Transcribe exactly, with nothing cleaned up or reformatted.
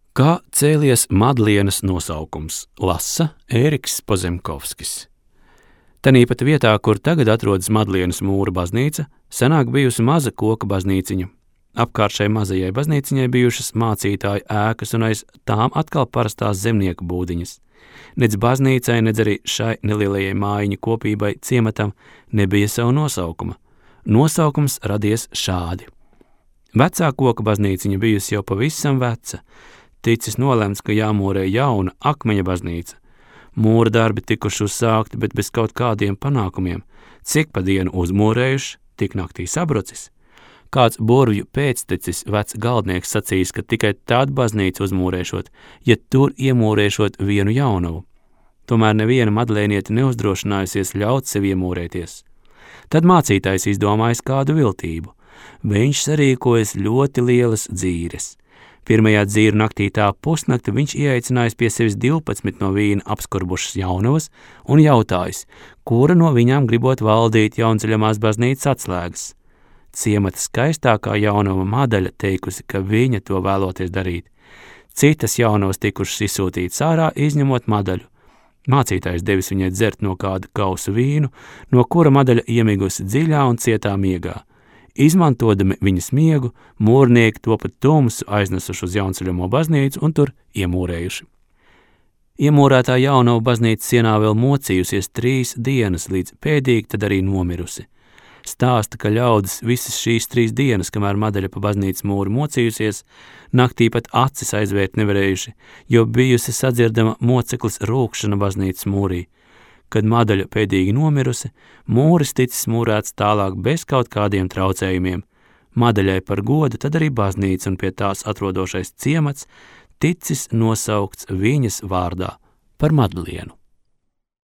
Kā cēlies Madlienas nosaukums, lasa Ēriks Pozemkovskis. Tanī pat vietā, kur tagad atrodas Madlienas mūra baznīca, senāk bijusi maza koka baznīciņa. Apkārt šai mazajai baznīciņai bijušas mācītāju ēkas un aiz tām atkal parastās zemnieku būdiņas. Nedz baznīcai, nedz arī šai nelielajai mājiņu kopībai ciematam nebija savu nosaukuma. Nosaukums radies šādi. Vecā koka baznīciņa bijusi jau pavisam veca, ticis nolemts, ka jāmūrē jauna akmeņa baznīca. Mūra darbi tikuši uzsākti, bet bez kaut kādiem panākumiem. Cik pa dienu uzmūrējuši, tik naktī sabrucis. Kāds burvju pēctecis vecs galdnieks sacījis, ka tikai tādu baznīcu uzmūrēšot, ja tur iemūrēšot vienu jaunavu. Tomēr neviena madlēnieti neuzdrošinājusies ļaut sev iemūrēties. Tad mācītājs izdomājis kādu viltību. Viņš sarīkojas ļoti lielas dzīres. Pirmajā dzīru naktī tā pusnakti viņš ieaicinājis pie sevis divpadsmit no vīna apskurbušas jaunavas un jautājis, kura no viņām gribot valdīt Jaunceļamās baznīcas atslēgas. Ciemata skaistākā jaunava Madaļa teikusi, ka viņa to vēloties darīt. Citas jaunavas tikušas izsūtītas ārā, izņemot Madaļu. Mācītājs devis viņai dzert no kāda kausa vīnu, no kura Madaļa iemigusi dziļā un cietā miegā. Izmantodami viņas miegu, mūrnieki to pat tumsu aiznesuši uz Jaunceļamo baznīcu un tur iemūrējuši. Iemūrētā jaunava baznīca sienā vēl mocījusies trīs dienas, līdz pēdīgi tad arī nomirusi. Stāsta, ka ļaudis visas šīs trīs dienas, kamēr Madaļa pa baznīcas mūru mocījusies, naktī pat acis aizvērt nevarējuši, jo bijusi sadzirdama moceklis rūkšana baznīcas mūrī. Kad Madaļa pēdīgi nomirusi, mūris ticis mūrēts tālāk bez kaut kādiem traucējumiem. Madaļai par godu tad arī baznīca un pie tās atrodošais ciemats ticis nosaukts viņas vārdā par Madlienu.